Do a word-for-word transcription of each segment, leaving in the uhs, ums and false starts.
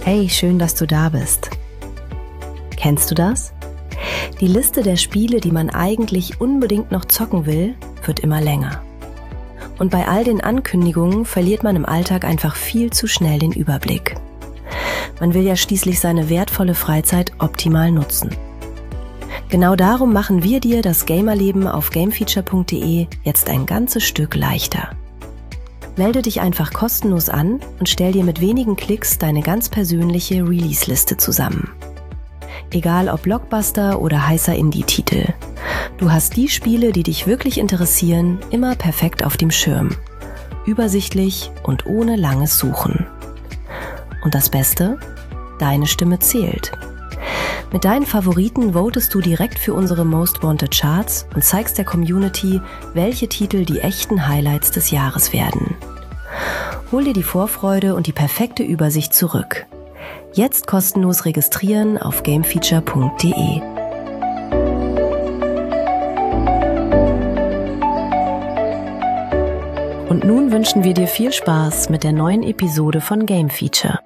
Hey, schön, dass du da bist. Kennst du das? Die Liste der Spiele, die man eigentlich unbedingt noch zocken will, wird immer länger. Und bei all den Ankündigungen verliert man im Alltag einfach viel zu schnell den Überblick. Man will ja schließlich seine wertvolle Freizeit optimal nutzen. Genau darum machen wir dir das Gamerleben auf gamefeature punkt de jetzt ein ganzes Stück leichter. Melde dich einfach kostenlos an und stell dir mit wenigen Klicks deine ganz persönliche Release-Liste zusammen. Egal ob Blockbuster oder heißer Indie-Titel. Du hast die Spiele, die dich wirklich interessieren, immer perfekt auf dem Schirm. Übersichtlich und ohne langes Suchen. Und das Beste? Deine Stimme zählt. Mit deinen Favoriten votest du direkt für unsere Most Wanted Charts und zeigst der Community, welche Titel die echten Highlights des Jahres werden. Hol dir die Vorfreude und die perfekte Übersicht zurück. Jetzt kostenlos registrieren auf gamefeature punkt de. Und nun wünschen wir dir viel Spaß mit der neuen Episode von Game Feature.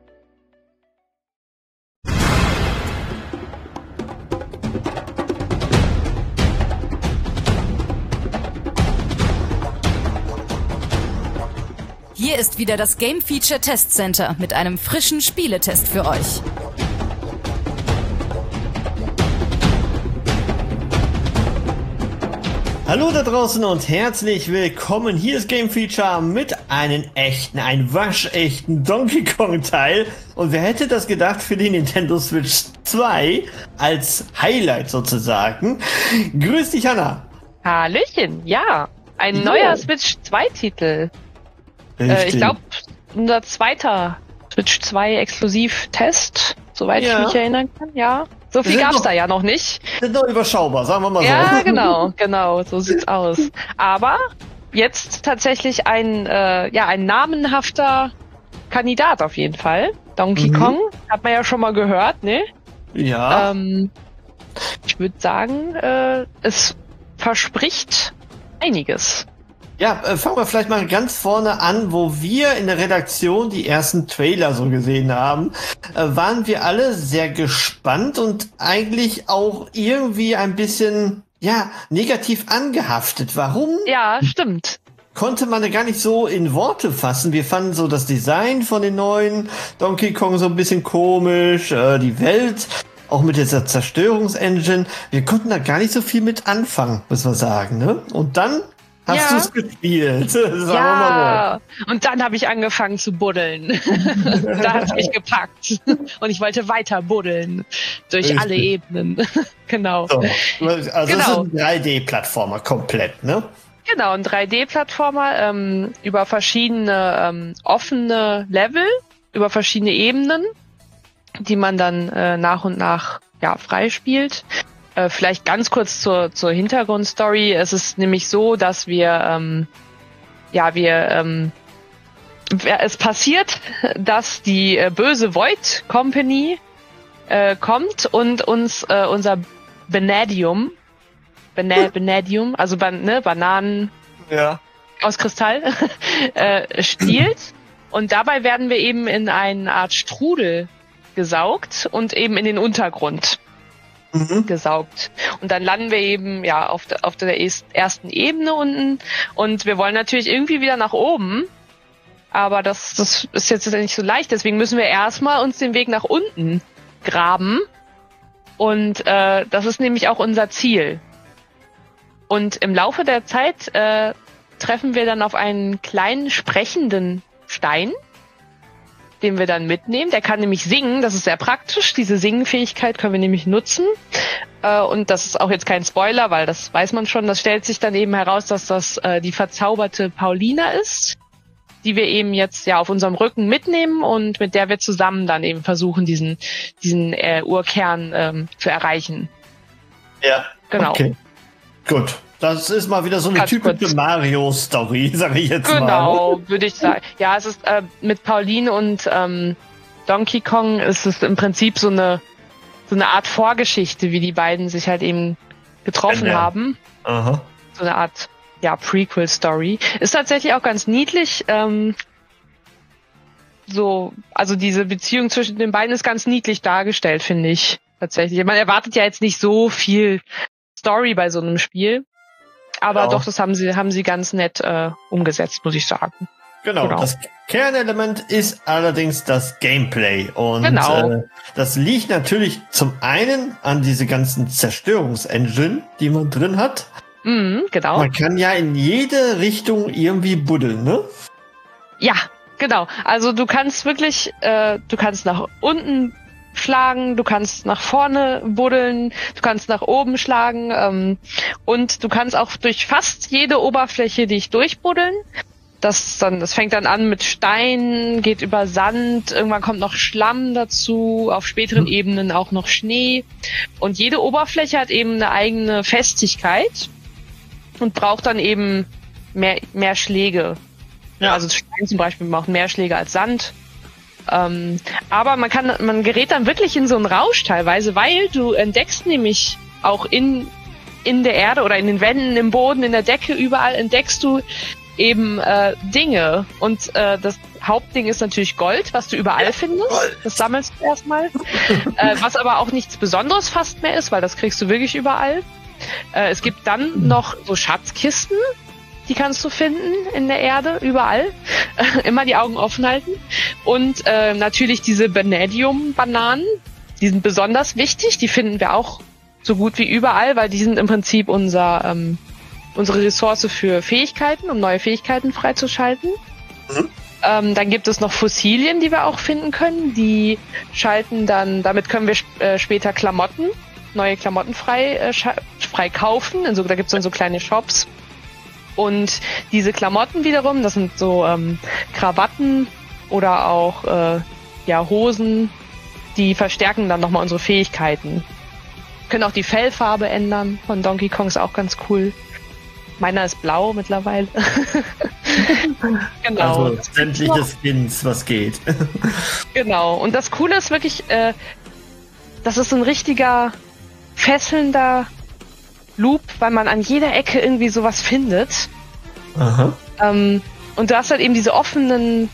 Hier ist wieder das Game Feature Test Center mit einem frischen Spieletest für euch. Hallo da draußen und herzlich willkommen. Hier ist Game Feature mit einem echten, ein waschechten Donkey Kong Teil. Und wer hätte das gedacht für die Nintendo Switch zwei als Highlight sozusagen. Grüß dich, Hanna. Hallöchen, ja. Ein Jo. neuer Switch zwei Titel. Äh, ich glaube, unser zweiter Switch zwei Exklusiv-Test, soweit Ja. ich mich erinnern kann, ja. So viel Wir sind gab's noch- da ja noch nicht. Sind doch überschaubar, sagen wir mal so. Ja, genau, genau, so sieht's aus. Aber jetzt tatsächlich ein, äh, ja, ein namenhafter Kandidat auf jeden Fall. Donkey Mhm. Kong, hat man ja schon mal gehört, ne? Ja. Ähm, ich würde sagen, äh, es verspricht einiges. Ja, äh, fangen wir vielleicht mal ganz vorne an, wo wir in der Redaktion die ersten Trailer so gesehen haben, äh, waren wir alle sehr gespannt und eigentlich auch irgendwie ein bisschen, ja, negativ angehaftet. Warum? Ja, stimmt. Konnte man ja gar nicht so in Worte fassen. Wir fanden so das Design von den neuen Donkey Kong so ein bisschen komisch, äh, die Welt, auch mit dieser Zerstörungsengine. Wir konnten da gar nicht so viel mit anfangen, muss man sagen, ne? Und dann hast Ja. du es gespielt. Sagen wir mal Ja, und dann habe ich angefangen zu buddeln. Da hat es mich gepackt. Und ich wollte weiter buddeln. Durch Richtig. alle Ebenen. Genau. so. Also das ist Genau. ein drei D-Plattformer komplett, ne? Genau, ein drei D-Plattformer ähm, über verschiedene ähm, offene Level, über verschiedene Ebenen, die man dann äh, nach und nach ja, freispielt. Äh, vielleicht ganz kurz zur, zur Hintergrundstory. Es ist nämlich so, dass wir, ähm, ja, wir, ähm, wer- es passiert, dass die äh, böse Void Company äh, kommt und uns äh, unser Vanadium, Bana Vanadium, also ban ne, Bananen Ja. aus Kristall, äh, stiehlt. Und dabei werden wir eben in eine Art Strudel gesaugt und eben in den Untergrund Mhm. gesaugt. Und dann landen wir eben ja auf, der auf der es- ersten Ebene unten und wir wollen natürlich irgendwie wieder nach oben, aber das, das ist jetzt nicht so leicht, deswegen müssen wir erstmal uns den Weg nach unten graben und äh, das ist nämlich auch unser Ziel. Und im Laufe der Zeit äh, treffen wir dann auf einen kleinen sprechenden Stein, den wir dann mitnehmen. Der kann nämlich singen, das ist sehr praktisch. Diese Singenfähigkeit können wir nämlich nutzen. Äh, und das ist auch jetzt kein Spoiler, weil das weiß man schon. Das stellt sich dann eben heraus, dass das äh, die verzauberte Paulina ist, die wir eben jetzt ja auf unserem Rücken mitnehmen und mit der wir zusammen dann eben versuchen, diesen, diesen äh, Urkern ähm, zu erreichen. Ja. Genau. Okay. Gut. Das ist mal wieder so eine Ganz typische kurz. Mario-Story, sage ich jetzt mal. Genau, würde ich sagen. Ja, es ist äh, mit Pauline und ähm, Donkey Kong ist es im Prinzip so eine so eine Art Vorgeschichte, wie die beiden sich halt eben getroffen Ja. haben. Aha. So eine Art ja Prequel-Story. Ist tatsächlich auch ganz niedlich. Ähm, so, also diese Beziehung zwischen den beiden ist ganz niedlich dargestellt, finde ich. Tatsächlich. Man erwartet ja jetzt nicht so viel Story bei so einem Spiel. Aber Genau. doch, das haben sie, haben sie ganz nett äh, umgesetzt, muss ich sagen. Genau, Genau. das Kernelement ist allerdings das Gameplay. Und Genau. äh, das liegt natürlich zum einen an diese ganzen Zerstörungsengine, die man drin hat. Mhm, genau. Man kann ja in jede Richtung irgendwie buddeln, ne? Ja, genau. Also du kannst wirklich, äh, du kannst nach unten schlagen, du kannst nach vorne buddeln, du kannst nach oben schlagen ähm, und du kannst auch durch fast jede Oberfläche dich durchbuddeln. Das dann, das fängt dann an mit Stein, geht über Sand, irgendwann kommt noch Schlamm dazu, auf späteren mhm. Ebenen auch noch Schnee. Und jede Oberfläche hat eben eine eigene Festigkeit und braucht dann eben mehr, mehr Schläge. Ja, also Stein zum Beispiel braucht mehr Schläge als Sand. Ähm, aber man kann, man gerät dann wirklich in so einen Rausch teilweise, weil du entdeckst nämlich auch in, in der Erde oder in den Wänden, im Boden, in der Decke, überall entdeckst du eben äh, Dinge. Und äh, das Hauptding ist natürlich Gold, was du überall ja, findest. Gold. Das sammelst du erstmal. äh, was aber auch nichts Besonderes fast mehr ist, weil das kriegst du wirklich überall. Äh, es gibt dann noch so Schatzkisten, die kannst du finden in der Erde, überall. Immer die Augen offen halten. Und äh, natürlich diese Vanadium-Bananen, die sind besonders wichtig. Die finden wir auch so gut wie überall, weil die sind im Prinzip unser ähm, unsere Ressource für Fähigkeiten, um neue Fähigkeiten freizuschalten. Mhm. Ähm, dann gibt es noch Fossilien, die wir auch finden können. Die schalten dann, damit können wir sp- äh, später Klamotten, neue Klamotten frei, äh, scha- frei kaufen. Also, da gibt es dann so kleine Shops. Und diese Klamotten wiederum, das sind so ähm, Krawatten oder auch äh, ja, Hosen, die verstärken dann nochmal unsere Fähigkeiten. Können auch die Fellfarbe ändern von Donkey Kong, ist auch ganz cool. Meiner ist blau mittlerweile. Genau. Also sämtliche Skins, was geht. Genau. Und das Coole ist wirklich, äh, das ist ein richtiger fesselnder Loop, weil man an jeder Ecke irgendwie sowas findet. Aha. Ähm, und du hast halt eben diese offenen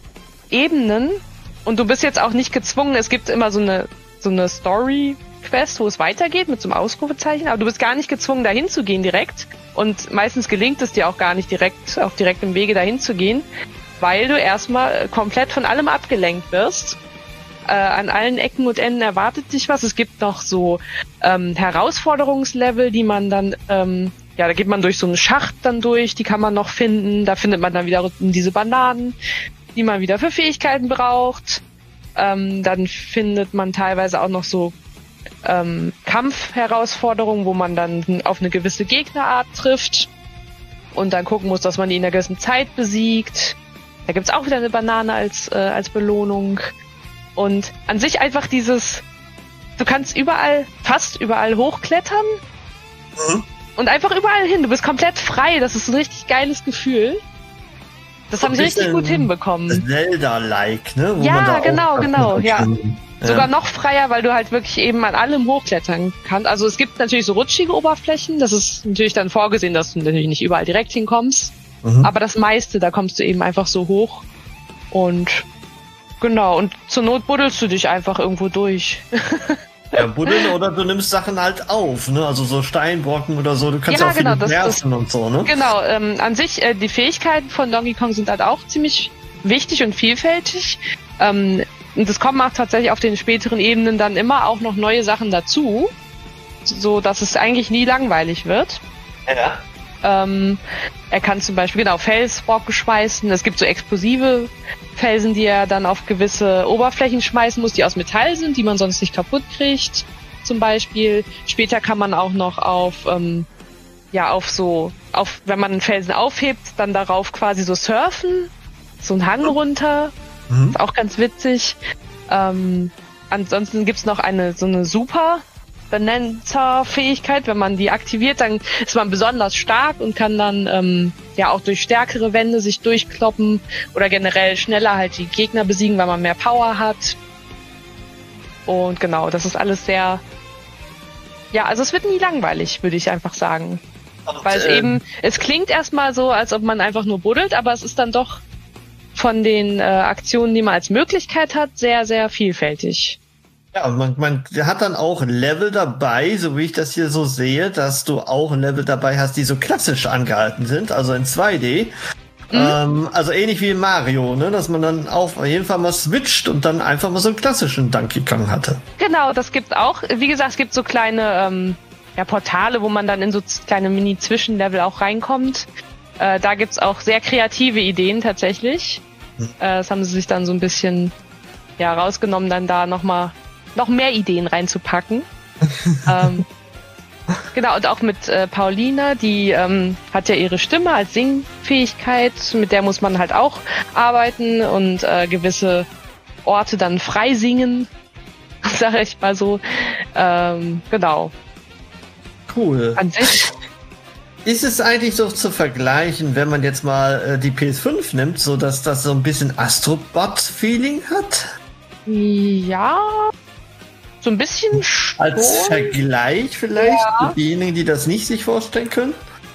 Ebenen und du bist jetzt auch nicht gezwungen, es gibt immer so eine so eine Story-Quest, wo es weitergeht mit so einem Ausrufezeichen, aber du bist gar nicht gezwungen, dahin zu gehen direkt. Und meistens gelingt es dir auch gar nicht direkt auf direktem Wege dahin zu gehen, weil du erstmal komplett von allem abgelenkt wirst. Äh, an allen Ecken und Enden erwartet dich was. Es gibt noch so ähm, Herausforderungslevel, die man dann, ähm, ja, da geht man durch so einen Schacht dann durch, die kann man noch finden. Da findet man dann wieder diese Bananen, die man wieder für Fähigkeiten braucht. Ähm, dann findet man teilweise auch noch so ähm, Kampfherausforderungen, wo man dann auf eine gewisse Gegnerart trifft und dann gucken muss, dass man die in einer gewissen Zeit besiegt. Da gibt's auch wieder eine Banane als, äh, als Belohnung. Und an sich einfach dieses, du kannst überall, fast überall hochklettern mhm. und einfach überall hin. Du bist komplett frei. Das ist ein richtig geiles Gefühl. Das so haben sie richtig gut hinbekommen. Zelda-like, ne? Wo ja, man da genau, genau. Ja. Ja. Sogar noch freier, weil du halt wirklich eben an allem hochklettern kannst. Also es gibt natürlich so rutschige Oberflächen. Das ist natürlich dann vorgesehen, dass du natürlich nicht überall direkt hinkommst. Mhm. Aber das meiste, da kommst du eben einfach so hoch. Und genau, und zur Not buddelst du dich einfach irgendwo durch. Ja, buddeln oder du nimmst Sachen halt auf, ne? Also so Steinbrocken oder so. Du kannst ja, auch genau, viele werfen und so, ne? Genau, ähm, an sich, äh, die Fähigkeiten von Donkey Kong sind halt auch ziemlich wichtig und vielfältig. Ähm, und es kommen auch tatsächlich auf den späteren Ebenen dann immer auch noch neue Sachen dazu, so dass es eigentlich nie langweilig wird. Ja. Ähm, er kann zum Beispiel, genau, Felsbrocken schmeißen. Es gibt so explosive Felsen, die er dann auf gewisse Oberflächen schmeißen muss, die aus Metall sind, die man sonst nicht kaputt kriegt, zum Beispiel. Später kann man auch noch auf, ähm, ja, auf so, auf, wenn man einen Felsen aufhebt, dann darauf quasi so surfen, so einen Hang runter. Mhm. Ist auch ganz witzig. Ähm, ansonsten gibt's noch eine, so eine super Bonanza-Fähigkeit. Wenn man die aktiviert, dann ist man besonders stark und kann dann ähm, ja auch durch stärkere Wände sich durchkloppen oder generell schneller halt die Gegner besiegen, weil man mehr Power hat. Und genau, das ist alles sehr, ja, also es wird nie langweilig, würde ich einfach sagen. Und, weil es ähm, eben, es klingt erstmal so, als ob man einfach nur buddelt, aber es ist dann doch von den äh, Aktionen, die man als Möglichkeit hat, sehr, sehr vielfältig. Ja, man, man hat dann auch ein Level dabei, so wie ich das hier so sehe, dass du auch ein Level dabei hast, die so klassisch angehalten sind, also in zwei D. Mhm. Ähm, also ähnlich wie in Mario, ne, dass man dann auf jeden Fall mal switcht und dann einfach mal so einen klassischen Donkey Kong hatte. Genau, das gibt's auch. Wie gesagt, es gibt so kleine ähm, ja, Portale, wo man dann in so kleine Mini-Zwischenlevel auch reinkommt. Äh, da gibt's auch sehr kreative Ideen tatsächlich. Mhm. Äh, das haben sie sich dann so ein bisschen ja rausgenommen, dann da nochmal noch mehr Ideen reinzupacken. ähm, genau, und auch mit äh, Paulina, die ähm, hat ja ihre Stimme als Singfähigkeit, mit der muss man halt auch arbeiten und äh, gewisse Orte dann frei singen, sag ich mal so. Ähm, genau. Cool. An sich. Ist es eigentlich so zu vergleichen, wenn man jetzt mal äh, die P S fünf nimmt, so dass das so ein bisschen Astrobot-Feeling hat? Ja, so ein bisschen als schon. Vergleich vielleicht Ja. für diejenigen, die das nicht sich vorstellen können?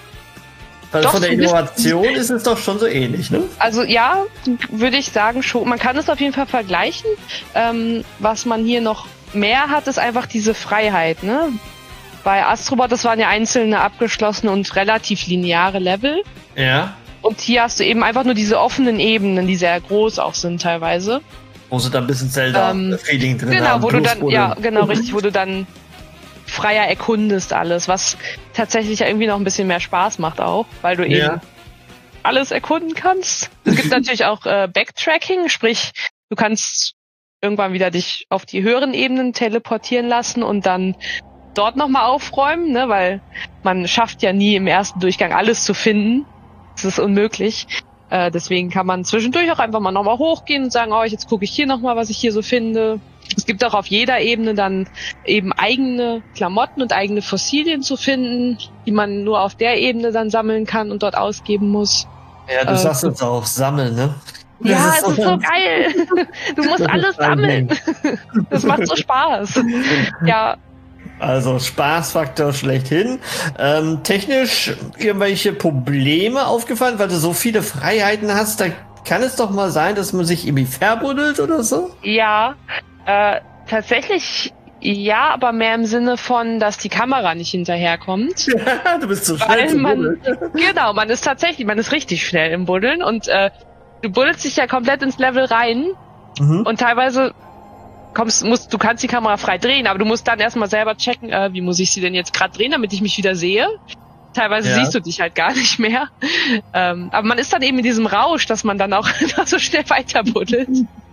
Weil Doch, von der so ein bisschen. Innovation ist es doch schon so ähnlich, ne? Also ja, würde ich sagen schon. Man kann es auf jeden Fall vergleichen. Ähm, was man hier noch mehr hat, ist einfach diese Freiheit, ne? Bei Astrobot, das waren ja einzelne abgeschlossene und relativ lineare Level. Ja. Und hier hast du eben einfach nur diese offenen Ebenen, die sehr groß auch sind teilweise. Wo sie da ein bisschen Zelda-Feeling Ähm, drin genau, haben. wo du plus dann, ja, genau, richtig, wo du dann freier erkundest alles, was tatsächlich ja irgendwie noch ein bisschen mehr Spaß macht auch, weil du eben Ja. alles erkunden kannst. Es gibt natürlich auch äh, Backtracking, sprich, du kannst irgendwann wieder dich auf die höheren Ebenen teleportieren lassen und dann dort nochmal aufräumen, ne, weil man schafft ja nie im ersten Durchgang alles zu finden. Das ist unmöglich. Äh, deswegen kann man zwischendurch auch einfach mal nochmal hochgehen und sagen, oh, jetzt gucke ich hier nochmal, was ich hier so finde. Es gibt auch auf jeder Ebene dann eben eigene Klamotten und eigene Fossilien zu finden, die man nur auf der Ebene dann sammeln kann und dort ausgeben muss. Ja, du äh, sagst jetzt auch sammeln, ne? Ja, Das es ist so geil. Du musst Das alles ist ein sammeln. Ding. Das macht so Spaß. Ja, Also Spaßfaktor schlechthin. Ähm, technisch irgendwelche Probleme aufgefallen, weil du so viele Freiheiten hast, da kann es doch mal sein, dass man sich irgendwie verbuddelt oder so? ja, äh, tatsächlich ja, aber mehr im Sinne von, dass die Kamera nicht hinterherkommt. Du bist so schnell Weil zu man, buddeln. genau, man ist tatsächlich, man ist richtig schnell im Buddeln und äh, du buddelst dich ja komplett ins Level rein Mhm. und teilweise kommst, musst, du kannst die Kamera frei drehen, aber du musst dann erstmal selber checken, äh, wie muss ich sie denn jetzt gerade drehen, damit ich mich wieder sehe. Teilweise Ja. siehst du dich halt gar nicht mehr. Ähm, aber man ist dann eben in diesem Rausch, dass man dann auch so schnell weiter buddelt.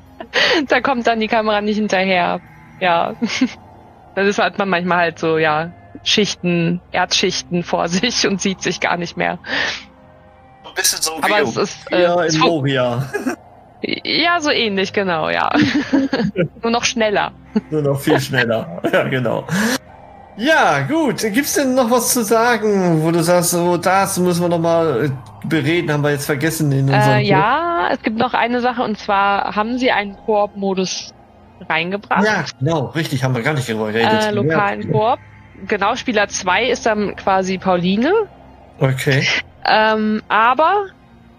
Da kommt dann die Kamera nicht hinterher. Ja. Dann ist halt man manchmal halt so, ja, Schichten, Erdschichten vor sich und sieht sich gar nicht mehr. Ein bisschen so Aber wie es ist, äh, ja, es in fu- Moria. Ja, so ähnlich, genau, ja. Nur noch schneller. Nur noch viel schneller. Ja, genau. Ja, gut. Gibt's denn noch was zu sagen, wo du sagst, so das müssen wir noch mal bereden, haben wir jetzt vergessen in unserem Äh, ja, es gibt noch eine Sache und zwar haben sie einen Koop-Modus reingebracht. Ja, genau, richtig, haben wir gar nicht darüber geredet. Äh, lokalen Ja. Koop. Genau, Spieler zwei ist dann quasi Pauline. Okay. Ähm, aber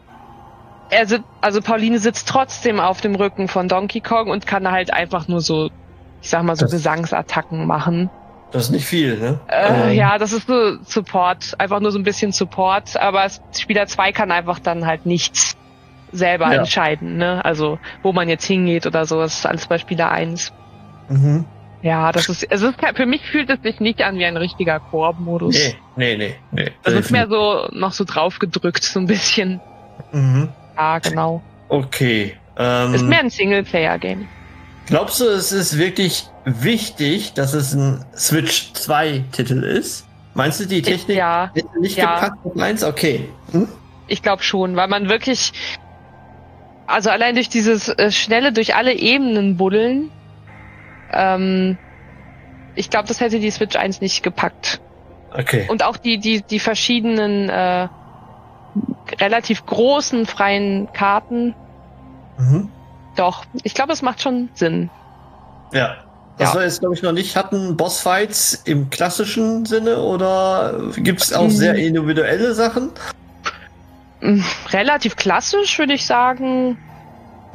er sit also Pauline sitzt trotzdem auf dem Rücken von Donkey Kong und kann halt einfach nur so, ich sag mal, so Das- Gesangsattacken machen. Das ist nicht viel, ne? Äh, Ähm, ja, das ist so Support, einfach nur so ein bisschen Support, aber es- Spieler zwei kann einfach dann halt nichts selber Ja. entscheiden, ne? Also, wo man jetzt hingeht oder so, das ist alles bei Spieler eins. Mhm. Ja, das ist, es ist, für mich fühlt es sich nicht an wie ein richtiger Koop-Modus. Nee, nee, nee, nee. Das ist mehr so, noch so draufgedrückt, so ein bisschen. Mhm. Ja, genau. Okay. Ähm, Ist mehr ein Singleplayer-Game. glaubst du, es ist wirklich wichtig, dass es ein Switch zwei Titel ist? Meinst du, die Technik Ja, hätte nicht ja. gepasst auf eins? Okay. Hm? ich glaube schon, weil man wirklich, also allein durch dieses äh, schnelle, durch alle Ebenen buddeln, ähm, ich glaube, das hätte die Switch eins nicht gepackt. Okay. Und auch die, die, die verschiedenen, äh, relativ großen freien Karten, Mhm. doch, ich glaube, es macht schon Sinn. Ja. Was Ja. wir jetzt, glaube ich, noch nicht hatten, Bossfights im klassischen Sinne oder gibt es auch sehr individuelle Sachen? Mm, Relativ klassisch, würde ich sagen.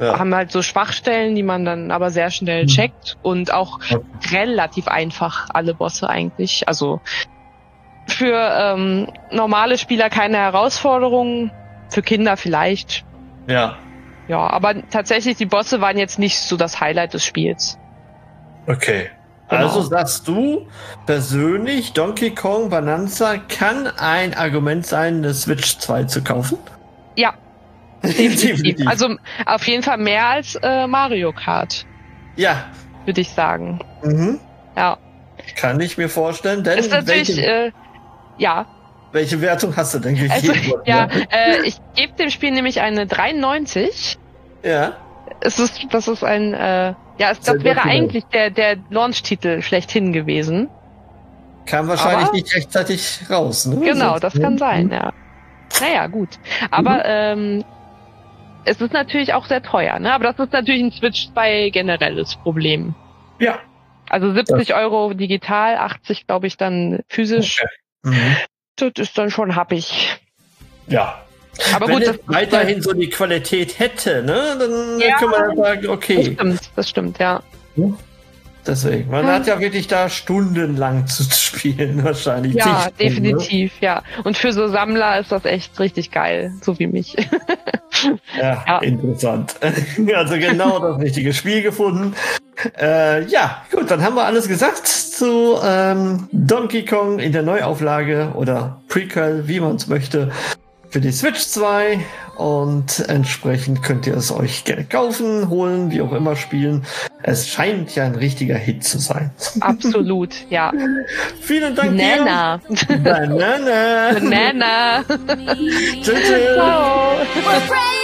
Ja. haben halt so Schwachstellen, die man dann aber sehr schnell checkt und auch relativ einfach alle Bosse eigentlich. Also für ähm, normale Spieler keine Herausforderung, für Kinder vielleicht. Ja. Ja, aber tatsächlich die Bosse waren jetzt nicht so das Highlight des Spiels. Okay. Genau. Also sagst du persönlich, Donkey Kong Bonanza kann ein Argument sein, eine Switch zwei zu kaufen? Ja. Definitiv. Also auf jeden Fall mehr als äh, Mario Kart, Ja. würde ich sagen. Mhm. Ja. Kann ich mir vorstellen. Denn Ist natürlich, welche, äh, ja. welche Wertung hast du denn gegeben? Also, ja, äh, ich gebe dem Spiel nämlich eine dreiundneunzig. Ja. Es ist, das ist ein, äh, ja, es, das Sehr wäre gut, eigentlich der, der Launch-Titel schlechthin gewesen. Kam wahrscheinlich Aber- nicht rechtzeitig raus, ne? Genau, das kann Mhm. sein, ja. Naja, gut. Aber ähm, es ist natürlich auch sehr teuer, ne? Aber das ist natürlich ein Switch zwei generelles Problem. Ja. Also siebzig Euro digital, achtzig glaube ich dann physisch. Okay. Mhm. Das ist dann schon happig. Ja. Aber Wenn gut, es das, weiterhin so die Qualität hätte, ne, dann Ja. können wir ja sagen, das okay. stimmt, das stimmt, ja. Deswegen, man hat ja wirklich da stundenlang zu spielen, wahrscheinlich. Ja, zig Stunden, definitiv, ja. Und für so Sammler ist das echt richtig geil, so wie mich. Ne? Ja, Ja. interessant. Also genau das richtige Spiel gefunden. Äh, ja, gut, dann haben wir alles gesagt zu ähm, Donkey Kong in der Neuauflage oder Prequel, wie man es möchte, für die Switch zwei. Und entsprechend könnt ihr es euch gerne kaufen, holen, wie auch immer spielen. Es scheint ja ein richtiger Hit zu sein. Absolut, ja. Vielen Dank Banana. dir. Banana. Banana. Tschüss. tschüss. Ciao. We're praying